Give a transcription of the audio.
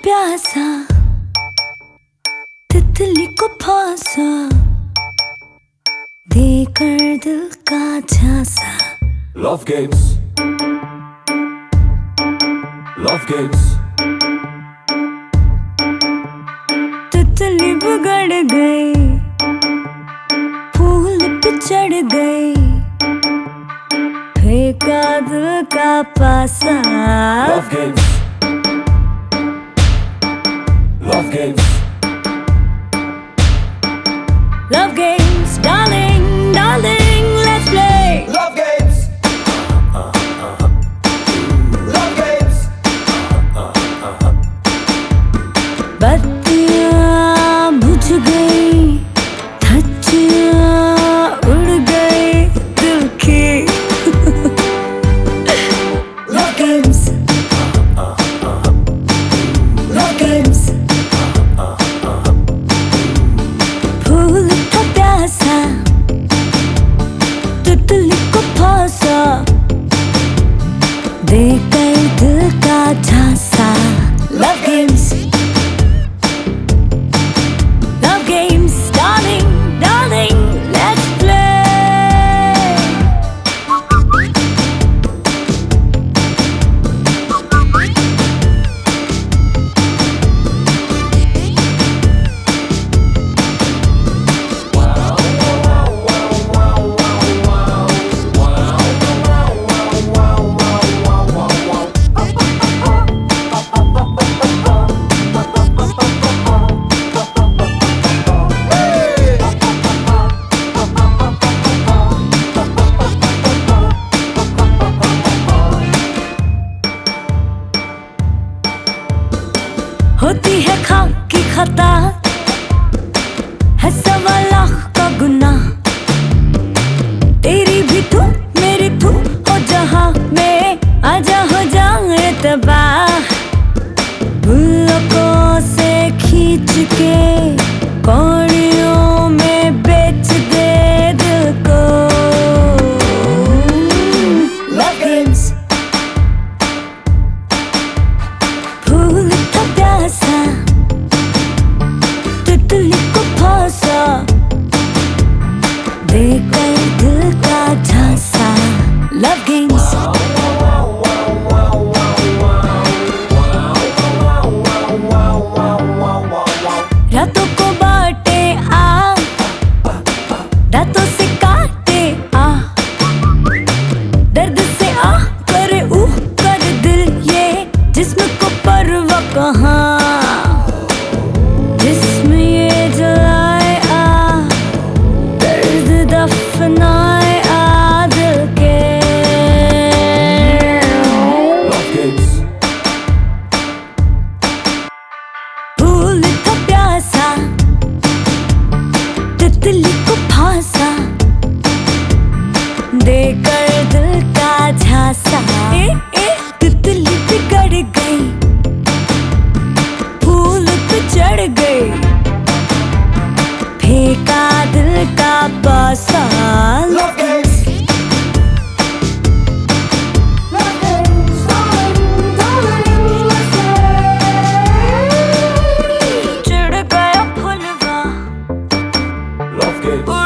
प्यासा, तितली को फांसा, देकर दिल का झांसा। Love games, love games. तितली बिगड़ गई, फूल पे चढ़ गई, फेंका दिल का पासा। Love games, love games. Love games, darling, darling, let's play. Love games, love games. बत्तियाँ बुझ गई, धज्जियाँ उड़ गई दिल की। Love games, love games. फूल था प्यासा, तितली को फांसा, देकर दिल का झांसा। Love games, love games, darling, darling, let's play. होती है खाकी खता, है सवा लाख का गुनाह। तेरी भी तू मेरी तू हो जहां में, आजा हो जाए तबाह। गुल्लकों से खींच के कौड़ियों में बेच दे दिल को। Love games, फूल था प्यासा, तितली को फांसा, देकर दिल का झांसा। Love games, रातों को बांटे आ, रातों से काटे आ, दर्द से आ करे ऊ कर दिल ये, जिस्म को परवा कहाँ, जिस्म ये जलाए आ, दर्द दफनाए आ दिल के। Love games, फूल था प्यासा, तितली को फांसा, देकर दिल का झांसा। तितली बिगड़ गई, फूल पे चढ़ गई, फेंका दिल का पासा। love games. चिढ़ गया फुलवा, Love games,